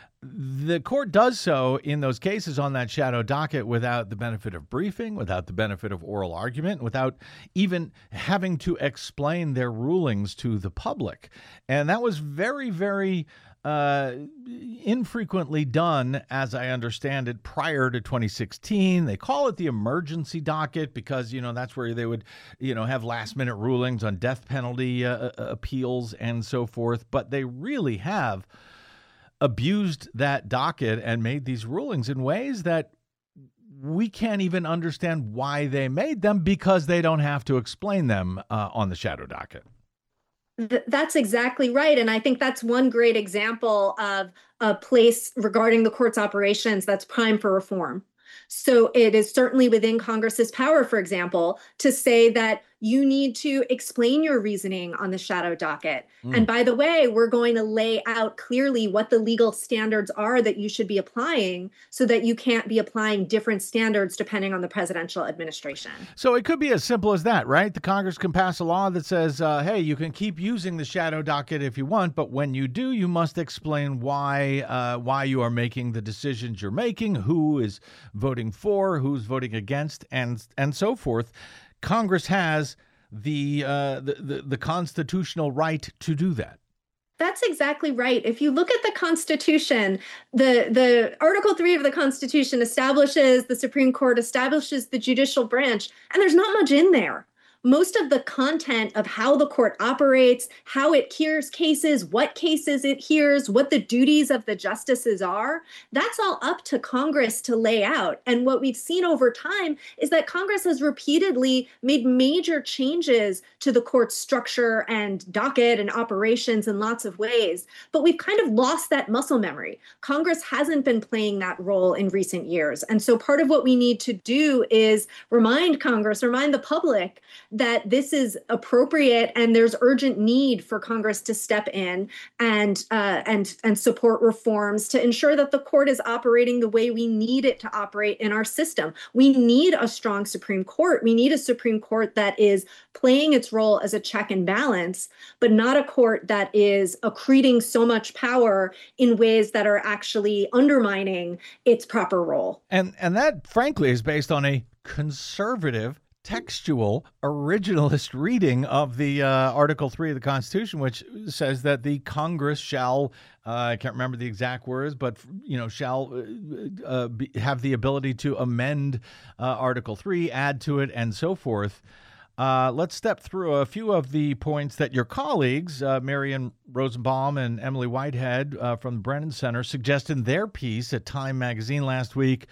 The court does so in those cases on that shadow docket without the benefit of briefing, without the benefit of oral argument, without even having to explain their rulings to the public. And that was very, very uh, infrequently done, as I understand it, prior to twenty sixteen. They call it the emergency docket because, you know, that's where they would, you know, have last minute rulings on death penalty uh, appeals and so forth. But they really have abused that docket and made these rulings in ways that we can't even understand why they made them because they don't have to explain them uh, on the shadow docket. Th- that's exactly right. And I think that's one great example of a place regarding the court's operations that's prime for reform. So it is certainly within Congress's power, for example, to say that you need to explain your reasoning on the shadow docket. Mm. And by the way, we're going to lay out clearly what the legal standards are that you should be applying so that you can't be applying different standards depending on the presidential administration. So it could be as simple as that, right? The Congress can pass a law that says, uh, hey, you can keep using the shadow docket if you want, but when you do, you must explain why uh, why you are making the decisions you're making, who is voting for, who's voting against, and and so forth. Congress has the, uh, the, the the constitutional right to do that. That's exactly right. If you look at the Constitution, the, the Article three of the Constitution establishes the Supreme Court, establishes the judicial branch, and there's not much in there. Most of the content of how the court operates, how it hears cases, what cases it hears, what the duties of the justices are, that's all up to Congress to lay out. And what we've seen over time is that Congress has repeatedly made major changes to the court's structure and docket and operations in lots of ways. But we've kind of lost that muscle memory. Congress hasn't been playing that role in recent years. And so part of what we need to do is remind Congress, remind the public that this is appropriate and there's urgent need for Congress to step in and uh, and and support reforms to ensure that the court is operating the way we need it to operate in our system. We need a strong Supreme Court. We need a Supreme Court that is playing its role as a check and balance, but not a court that is accreting so much power in ways that are actually undermining its proper role. And and that, frankly, is based on a conservative, textual, originalist reading of the uh, Article three of the Constitution, which says that the Congress shall, uh, I can't remember the exact words, but, you know, shall uh, uh, be, have the ability to amend uh, Article three, add to it, and so forth. Uh, let's step through a few of the points that your colleagues, uh, Marian Rosenbaum and Emily Whitehead uh, from the Brennan Center, suggested in their piece at Time magazine last week.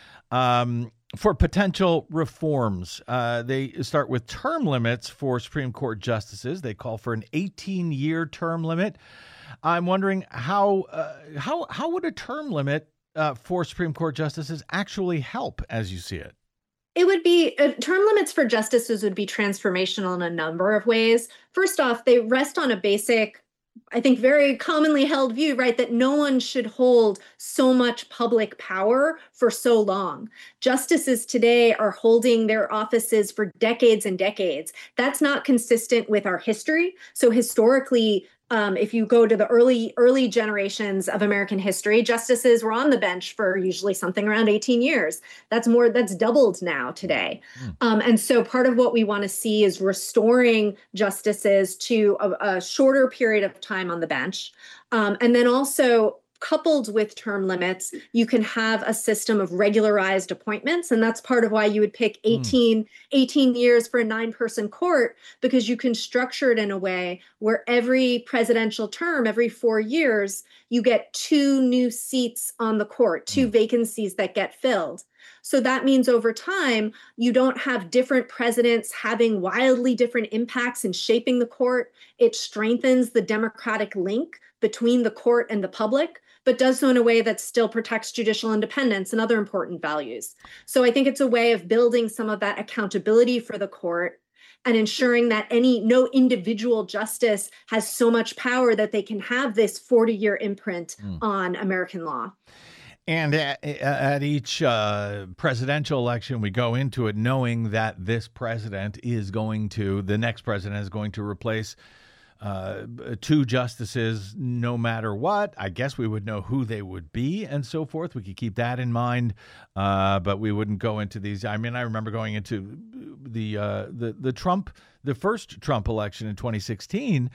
Um, For potential reforms, uh, they start with term limits for Supreme Court justices. They call for an eighteen-year term limit. I'm wondering how uh, how how would a term limit uh, for Supreme Court justices actually help, as you see it? It would be uh, term limits for justices would be transformational in a number of ways. First off, they rest on a basic, I think, very commonly held view, right, that no one should hold so much public power for so long. Justices today are holding their offices for decades and decades. That's not consistent with our history. So historically, um, if you go to the early early generations of American history, justices were on the bench for usually something around eighteen years. That's more, that's doubled now today. Mm. Um, and so part of what we want to see is restoring justices to a, a shorter period of time on the bench. Um, and then also, coupled with term limits, you can have a system of regularized appointments. And that's part of why you would pick eighteen, mm. eighteen years for a nine-person court, because you can structure it in a way where every presidential term, every four years, you get two new seats on the court, two mm. vacancies that get filled. So that means over time, you don't have different presidents having wildly different impacts in shaping the court. It strengthens the democratic link between the court and the public, but does so in a way that still protects judicial independence and other important values. So I think it's a way of building some of that accountability for the court and ensuring that any no individual justice has so much power that they can have this forty-year imprint mm. on American law. And at, at each uh, presidential election, we go into it knowing that this president is going to, the next president is going to replace uh, two justices no matter what. I guess we would know who they would be and so forth. We could keep that in mind, uh, but we wouldn't go into these. I mean, I remember going into the uh, the the Trump, the first Trump election in twenty sixteen.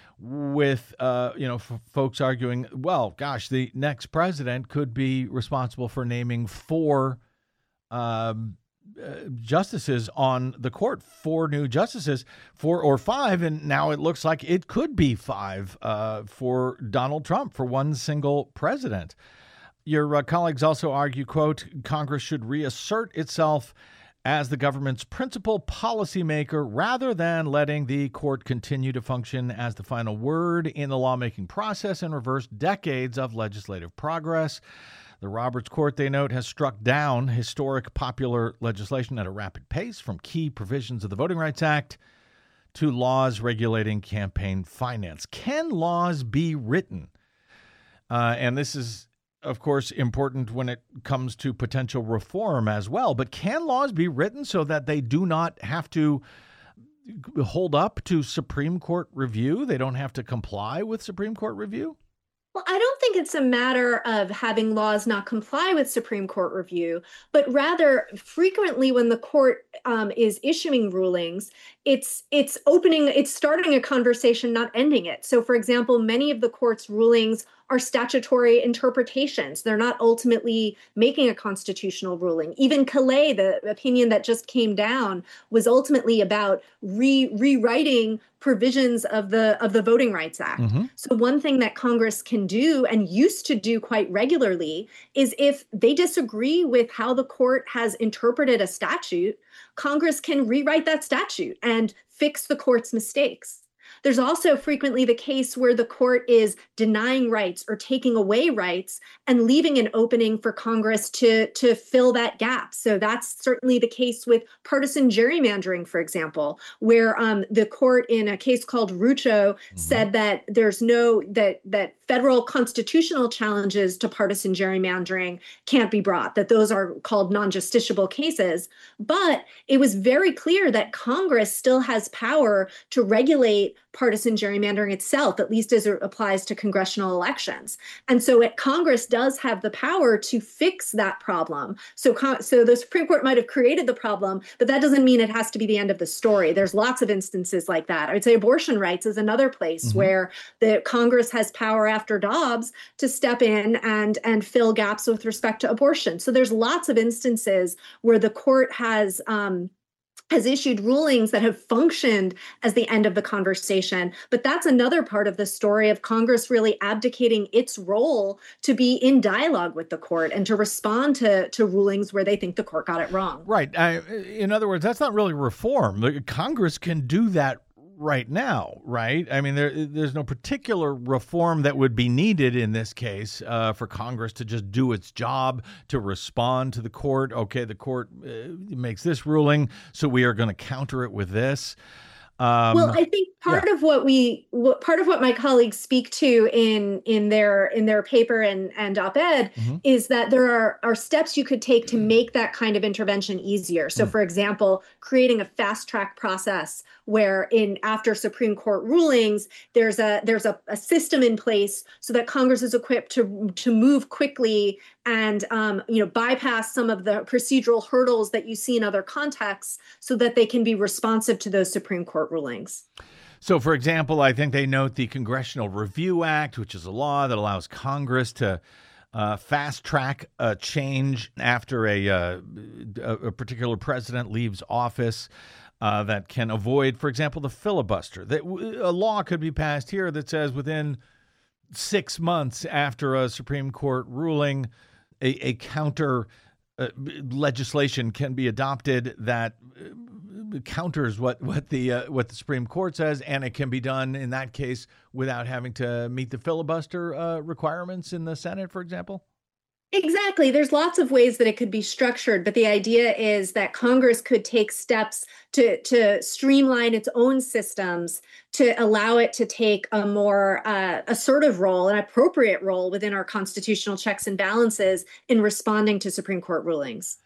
With, uh, you know, f- folks arguing, well, gosh, the next president could be responsible for naming four um, uh, justices on the court, four new justices, four or five. And now it looks like it could be five uh, for Donald Trump, for one single president. Your uh, colleagues also argue, quote, Congress should reassert itself as the government's principal policymaker rather than letting the court continue to function as the final word in the lawmaking process and reverse decades of legislative progress. The Roberts Court, they note, has struck down historic popular legislation at a rapid pace, from key provisions of the Voting Rights Act to laws regulating campaign finance. Can laws be written? Uh, and this is, of course, important when it comes to potential reform as well. But can laws be written so that they do not have to hold up to Supreme Court review? They don't have to comply with Supreme Court review? Well, I don't think it's a matter of having laws not comply with Supreme Court review, but rather frequently when the court um, is issuing rulings, it's it's opening, it's starting a conversation, not ending it. So, for example, many of the court's rulings are statutory interpretations. They're not ultimately making a constitutional ruling. Even Calais, the opinion that just came down, was ultimately about re- rewriting provisions of the of the Voting Rights Act. Mm-hmm. So one thing that Congress can do, and used to do quite regularly, is if they disagree with how the court has interpreted a statute, Congress can rewrite that statute and fix the court's mistakes. There's also frequently the case where the court is denying rights or taking away rights and leaving an opening for Congress to, to fill that gap. So that's certainly the case with partisan gerrymandering, for example, where um, the court in a case called Rucho mm-hmm. said that there's no, that, that federal constitutional challenges to partisan gerrymandering can't be brought, that those are called non-justiciable cases. But it was very clear that Congress still has power to regulate partisan gerrymandering itself, at least as it applies to congressional elections. And so it, Congress does have the power to fix that problem. So, so the Supreme Court might have created the problem, but that doesn't mean it has to be the end of the story. There's lots of instances like that. I would say abortion rights is another place mm-hmm. where the Congress has power after Dobbs to step in and, and fill gaps with respect to abortion. So there's lots of instances where the court has um, has issued rulings that have functioned as the end of the conversation. But that's another part of the story of Congress really abdicating its role to be in dialogue with the court and to respond to, to rulings where they think the court got it wrong. Right. I, in other words, that's not really reform. Congress can do that right now, right? I mean, there, there's no particular reform that would be needed in this case uh, for Congress to just do its job to respond to the court. Okay, the court uh, makes this ruling, so we are going to counter it with this. Um, well, I think part yeah. of what we, what, part of what my colleagues speak to in in their in their paper and and op-ed mm-hmm. is that there are are steps you could take to make that kind of intervention easier. So, mm. for example, creating a fast track process where in after Supreme Court rulings, there's a there's a, a system in place so that Congress is equipped to to move quickly and um, you know bypass some of the procedural hurdles that you see in other contexts, so that they can be responsive to those Supreme Court rulings. So, for example, I think they note the Congressional Review Act, which is a law that allows Congress to uh, fast track a change after a, uh, a particular president leaves office. Uh, that can avoid, for example, the filibuster. That a law could be passed here that says within six months after a Supreme Court ruling, a, a counter uh, legislation can be adopted that uh, counters what what the uh, what the Supreme Court says, and it can be done in that case without having to meet the filibuster uh, requirements in the Senate, for example. Exactly. There's lots of ways that it could be structured, but the idea is that Congress could take steps to, to streamline its own systems to allow it to take a more uh, assertive role, an appropriate role within our constitutional checks and balances in responding to Supreme Court rulings.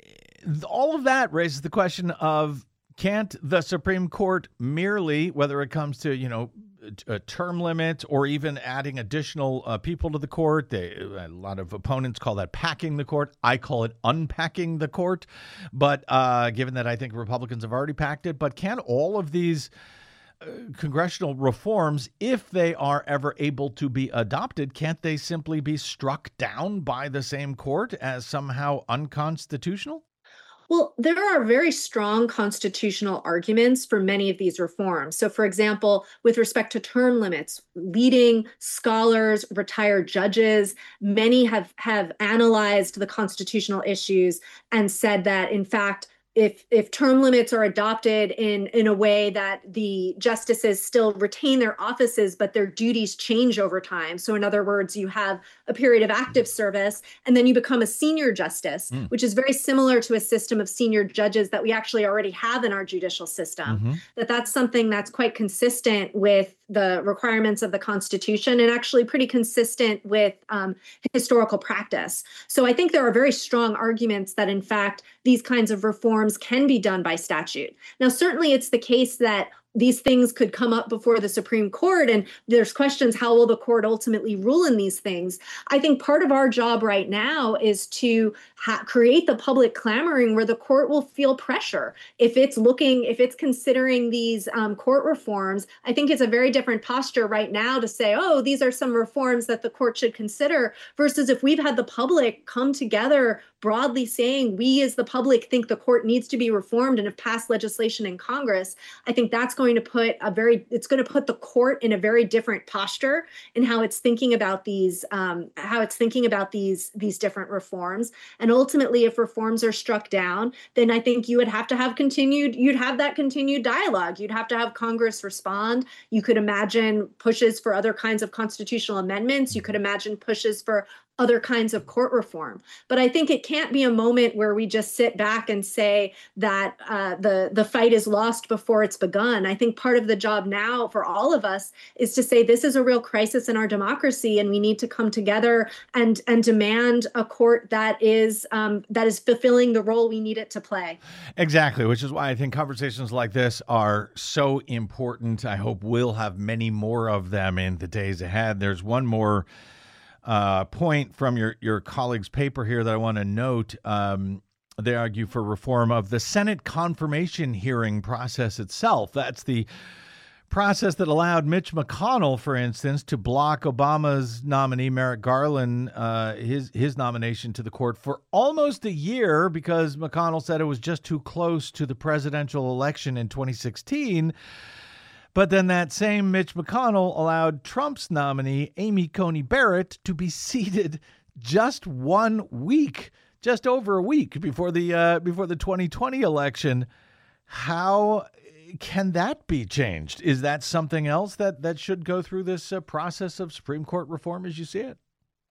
All of that raises the question of, can't the Supreme Court merely, whether it comes to, you know, a term limit or even adding additional uh, people to the court. They, a lot of opponents call that packing the court. I call it unpacking the court. But uh, given that I think Republicans have already packed it, but can all of these uh, congressional reforms, if they are ever able to be adopted, can't they simply be struck down by the same court as somehow unconstitutional? Well, there are very strong constitutional arguments for many of these reforms. So, for example, with respect to term limits, leading scholars, retired judges, many have, have analyzed the constitutional issues and said that, in fact, if if term limits are adopted in in a way that the justices still retain their offices, but their duties change over time. So in other words, you have a period of active service, and then you become a senior justice, mm. which is very similar to a system of senior judges that we actually already have in our judicial system. Mm-hmm. That that's something that's quite consistent with the requirements of the Constitution and actually pretty consistent with um, historical practice. So I think there are very strong arguments that, in fact, these kinds of reforms can be done by statute. Now, certainly it's the case that these things could come up before the Supreme Court, and there's questions, how will the court ultimately rule in these things? I think part of our job right now is to ha- create the public clamoring where the court will feel pressure. If it's looking, if it's considering these um, court reforms, I think it's a very different posture right now to say, oh, these are some reforms that the court should consider, versus if we've had the public come together broadly saying we as the public think the court needs to be reformed and have passed legislation in Congress. I think that's going to put a very, it's going to put the court in a very different posture in how it's thinking about these, um, how it's thinking about these, these different reforms. And ultimately, if reforms are struck down, then I think you would have to have continued, you'd have that continued dialogue. You'd have to have Congress respond. You could imagine pushes for other kinds of constitutional amendments. You could imagine pushes for other kinds of court reform. But I think it can't be a moment where we just sit back and say that uh, the, the fight is lost before it's begun. I think part of the job now for all of us is to say this is a real crisis in our democracy, and we need to come together and, and demand a court that is um, that is fulfilling the role we need it to play. Exactly, which is why I think conversations like this are so important. I hope we'll have many more of them in the days ahead. There's one more Uh, point from your, your colleague's paper here that I want to note. Um, they argue for reform of the Senate confirmation hearing process itself. That's the process that allowed Mitch McConnell, for instance, to block Obama's nominee, Merrick Garland, uh, his, his nomination to the court for almost a year because McConnell said it was just too close to the presidential election in twenty sixteen. But then that same Mitch McConnell allowed Trump's nominee, Amy Coney Barrett, to be seated just one week, just over a week before the uh, before the twenty twenty election. How can that be changed? Is that something else that, that should go through this uh, process of Supreme Court reform as you see it?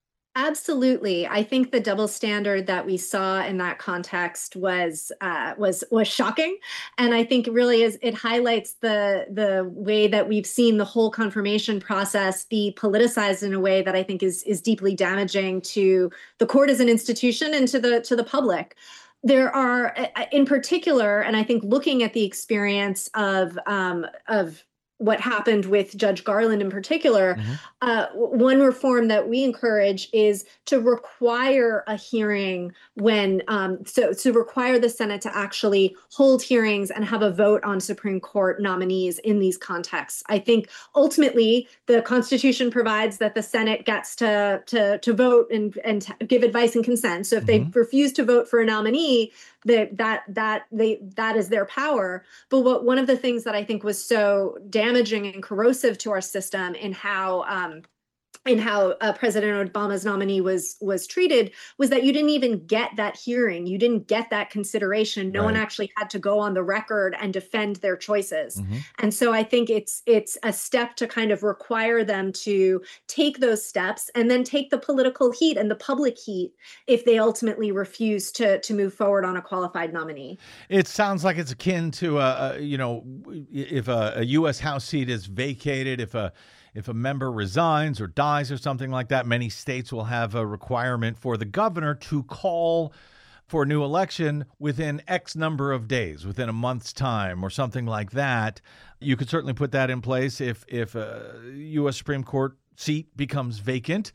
Absolutely. I think the double standard that we saw in that context was uh, was was shocking, and I think really is it highlights the the way that we've seen the whole confirmation process be politicized in a way that I think is is deeply damaging to the court as an institution and to the to the public. There are, in particular, and I think looking at the experience of um, of what happened with Judge Garland in particular, mm-hmm. uh, one reform that we encourage is to require a hearing when, um, so to require the Senate to actually hold hearings and have a vote on Supreme Court nominees in these contexts. I think ultimately the Constitution provides that the Senate gets to to, to vote and, and give advice and consent. So if mm-hmm. they refuse to vote for a nominee, that that that they that is their power. But what one of the things that I think was so damaging and corrosive to our system in how um, in how uh, President Obama's nominee was was treated was that you didn't even get that hearing. You didn't get that consideration. No right. one actually had to go on the record and defend their choices. Mm-hmm. And so I think it's it's a step to kind of require them to take those steps and then take the political heat and the public heat if they ultimately refuse to to move forward on a qualified nominee. It sounds like it's akin to a, a you know, if a, a U S House seat is vacated, if a If a member resigns or dies or something like that, many states will have a requirement for the governor to call for a new election within X number of days, within a month's time or something like that. You could certainly put that in place if, if a U S Supreme Court seat becomes vacant.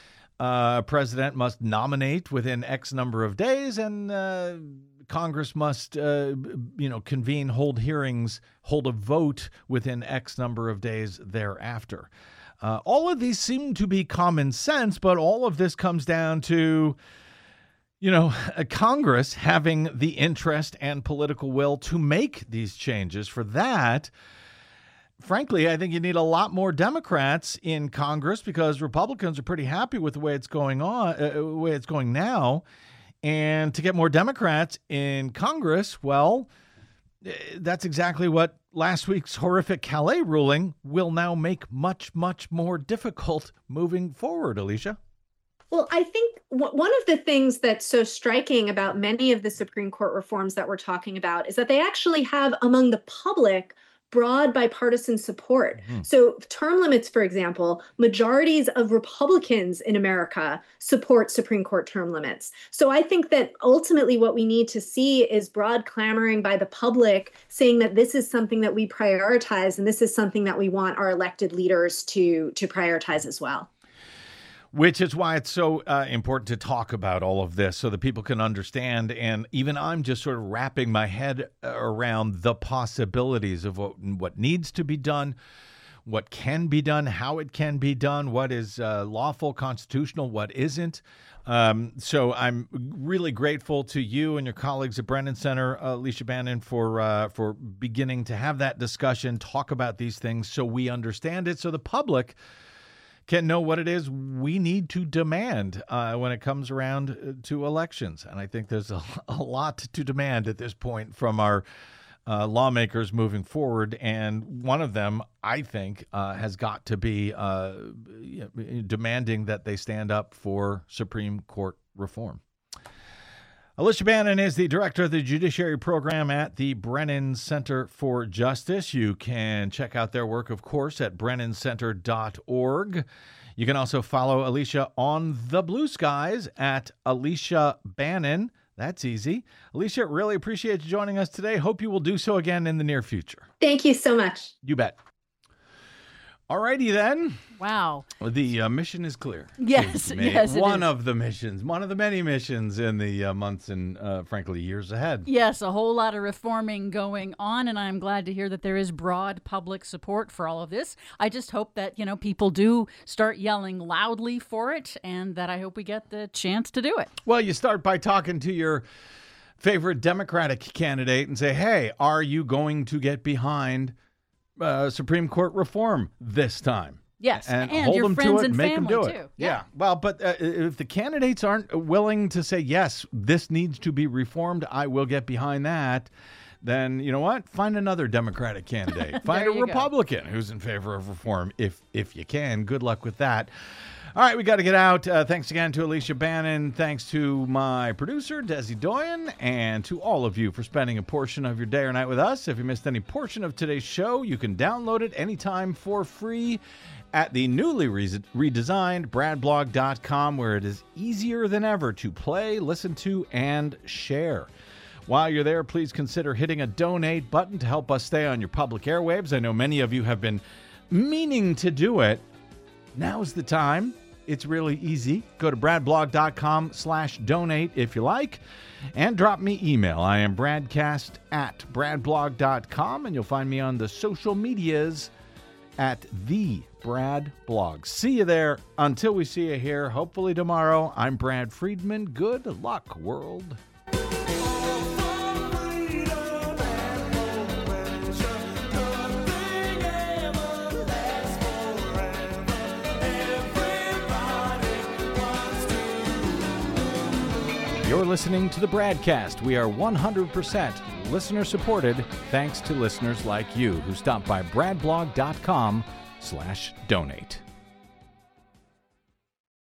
Uh, a president must nominate within X number of days, and uh, Congress must, uh, you know, convene, hold hearings, hold a vote within X number of days thereafter. Uh, all of these seem to be common sense, but all of this comes down to, you know, Congress having the interest and political will to make these changes. For that, frankly, I think you need a lot more Democrats in Congress because Republicans are pretty happy with the way it's going on, uh, the way it's going now. And to get more Democrats in Congress, well, that's exactly what last week's horrific Calais ruling will now make much, much more difficult moving forward, Alicia. Well, I think w- one of the things that's so striking about many of the Supreme Court reforms that we're talking about is that they actually have among the public broad bipartisan support. Mm-hmm. So term limits, for example, majorities of Republicans in America support Supreme Court term limits. So I think that ultimately what we need to see is broad clamoring by the public saying that this is something that we prioritize and this is something that we want our elected leaders to, to prioritize as well. Which is why it's so uh, important to talk about all of this so that people can understand. And even I'm just sort of wrapping my head around the possibilities of what, what needs to be done, what can be done, how it can be done, what is uh, lawful, constitutional, what isn't. Um, so I'm really grateful to you and your colleagues at Brennan Center, uh, Alicia Bannon, for uh, for beginning to have that discussion, talk about these things so we understand it, so the public can know what it is we need to demand uh, when it comes around to elections. And I think there's a, a lot to demand at this point from our uh, lawmakers moving forward. And one of them, I think, uh, has got to be uh, demanding that they stand up for Supreme Court reform. Alicia Bannon is the director of the Judiciary Program at the Brennan Center for Justice. You can check out their work, of course, at brennan center dot org. You can also follow Alicia on the Blue Skies at Alicia Bannon. That's easy. Alicia, really appreciate you joining us today. Hope you will do so again in the near future. Thank you so much. You bet. All righty then. Wow. The uh, mission is clear. Yes, yes. One of the missions, one of the many missions in the uh, months and, uh, frankly, years ahead. Yes, a whole lot of reforming going on, and I'm glad to hear that there is broad public support for all of this. I just hope that, you know, people do start yelling loudly for it, and that I hope we get the chance to do it. Well, you start by talking to your favorite Democratic candidate and say, hey, are you going to get behind Uh, Supreme Court reform this time? Yes, and, and hold your them friends to it, and make them family do it. too. Yeah. Yeah. Well, but uh, if the candidates aren't willing to say, yes, this needs to be reformed, I will get behind that, then you know what? Find another Democratic candidate. Find a Republican go. who's in favor of reform if if you can. Good luck with that. All right, we got to get out. Uh, thanks again to Alicia Bannon. Thanks to my producer, Desi Doyen, and to all of you for spending a portion of your day or night with us. If you missed any portion of today's show, you can download it anytime for free at the newly re- redesigned brad blog dot com, where it is easier than ever to play, listen to, and share. While you're there, please consider hitting a donate button to help us stay on your public airwaves. I know many of you have been meaning to do it. Now's the time. It's really easy. Go to brad blog dot com slash donate if you like, and drop me email. I am bradcast at brad blog dot com, and you'll find me on the social medias at the Brad Blog. See you there. Until we see you here, hopefully tomorrow, I'm Brad Friedman. Good luck, world. You're listening to the Bradcast. We are one hundred percent listener-supported thanks to listeners like you who stop by brad blog dot com slash donate.